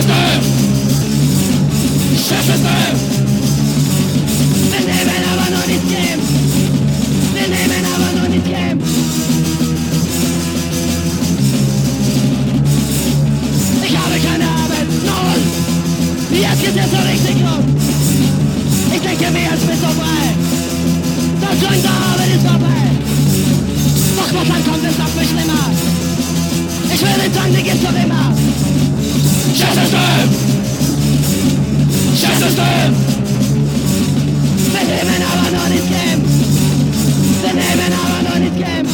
Schiffssystem! Schiffssystem! Wir nehmen aber nur nicht geben! Wir nehmen aber nur nicht geben! Ich habe keine Arbeit, null! Jetzt geht es so richtig rum! Ich denke mir, jetzt bist du frei! Deutschland, der Arbeit ist vorbei! Doch was ankommt, ist noch viel schlimmer! Ich will den Tag, die gibt's noch immer! Schiffssystem! Schiffssystem! Wir nehmen aber nur nicht geben! Wir nehmen aber nur nicht geben!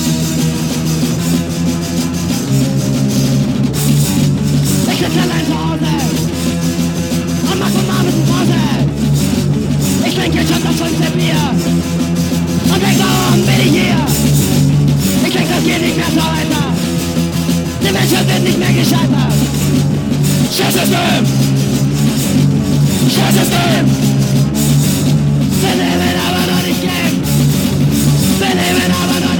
Ich sitze allein zu Hause und mach von Abend Pause. Ich trinke jetzt schon das 5. Bier und denk, warum bin ich hier? Ich denke, das geht nicht mehr so weiter. Die Menschen sind nicht mehr gescheiter. Schiffssystem! Schiffssystem! Wir nehmen aber noch nicht geben! Wir nehmen aber noch